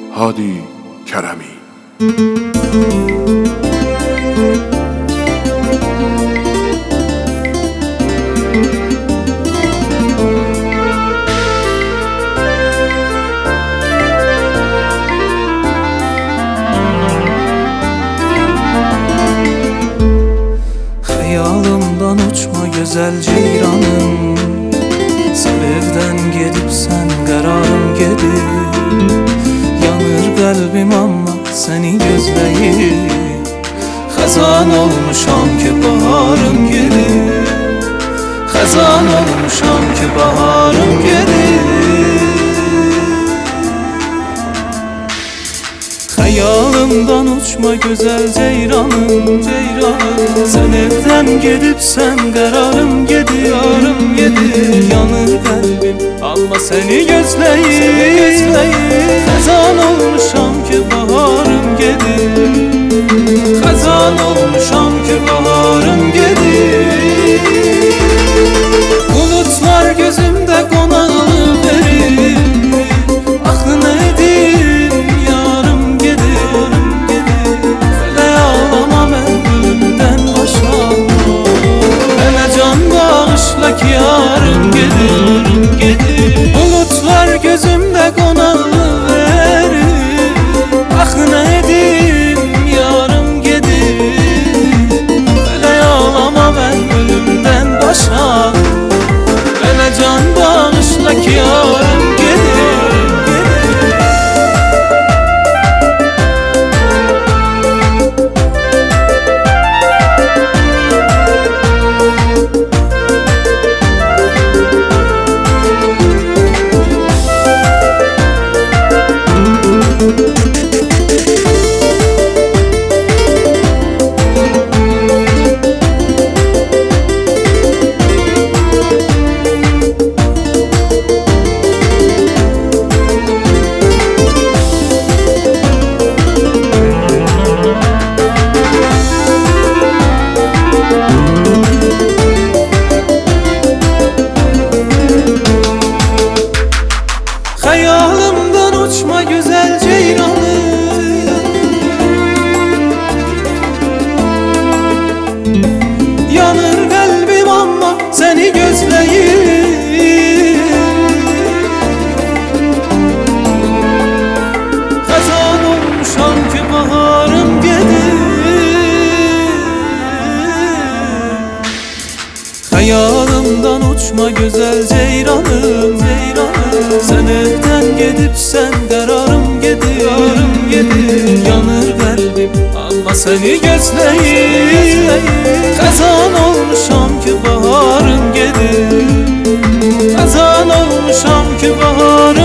Hadi Kərəmi. Xəyalımdan uçma gözəl ceyranım, sən evdən gedibsən qərarım gedib. Yanır qəlbim amma səni gözləyir, xəzan olmuşam ki baharım gedib. Xəzan olmuşam ki baharım gedib. Xəyalımdan uçma gözəl ceyranım, ceyranım, sən evdən gedibsən qərarım gedib. Yanır qəlbim amma səni gözləyir, xəzan olmuşam ki baharım gedib. Xəzan olmuşam ki baharım gedib. Bulutlar gözümdə qonaqlıq verir, axı nə edim yarım gedib. Fələk ağlama mən ölümdən başa, mənə can bağışla ki yarım gedib. Bulutlar gözümdə qonaqlıq verir, axı nə edim yarım gedib. Fələk ağlama mən ölümdən başa, mənə can bağışla ki yarım gedib. Xəyalımdan uçma gözəl ceyranım, yanır qəlbim amma səni gözləyir. Xəzan olmuşam ki baharım gedib. Xəyalımdan uçma gözəl ceyranım, sən evdən gedibsən qərarım gedib. Yanır qəlbim amma səni gözləyir, xəzan olmuşam ki baharım gedib. Xəzan olmuşam ki baharım